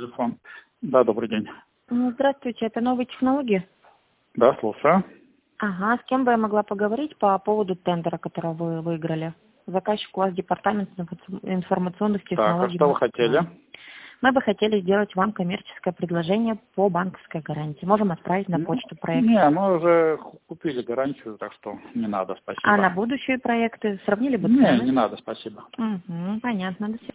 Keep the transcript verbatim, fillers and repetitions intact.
телефон. Да, добрый день. Ну, здравствуйте, это новые технологии? Да, слушаю. Ага, с кем бы я могла поговорить по поводу тендера, который вы выиграли? Заказчик у вас департамент инфо- информационных технологий. Так, а что вы хотели? Мы бы хотели сделать вам коммерческое предложение по банковской гарантии. Можем отправить на Ну, почту проект. Не, мы уже купили гарантию, так что не надо, спасибо. А на будущие проекты сравнили бы Не, цены? не надо, спасибо. Угу, понятно. До свидания.